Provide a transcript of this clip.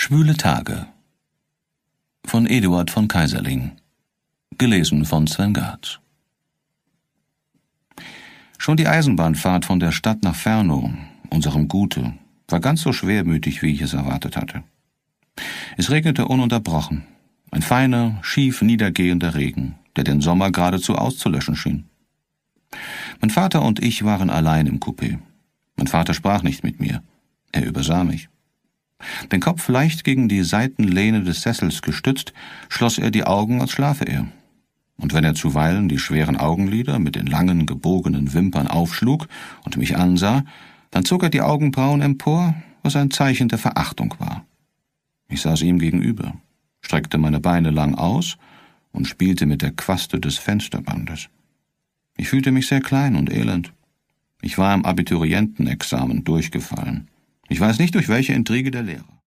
Schwüle Tage von Eduard von Keyserling. Gelesen von Sven Gartz. Schon die Eisenbahnfahrt von der Stadt nach Fernow, unserem Gute, war ganz so schwermütig, wie ich es erwartet hatte. Es regnete ununterbrochen, ein feiner, schief niedergehender Regen, der den Sommer geradezu auszulöschen schien. Mein Vater und ich waren allein im Coupé. Mein Vater sprach nicht mit mir, er übersah mich. Den Kopf leicht gegen die Seitenlehne des Sessels gestützt, schloss er die Augen, als schlafe er. Und wenn er zuweilen die schweren Augenlider mit den langen, gebogenen Wimpern aufschlug und mich ansah, dann zog er die Augenbrauen empor, was ein Zeichen der Verachtung war. Ich saß ihm gegenüber, streckte meine Beine lang aus und spielte mit der Quaste des Fensterbandes. Ich fühlte mich sehr klein und elend. Ich war im Abiturientenexamen durchgefallen. Ich weiß nicht, durch welche Intrige der Lehrer.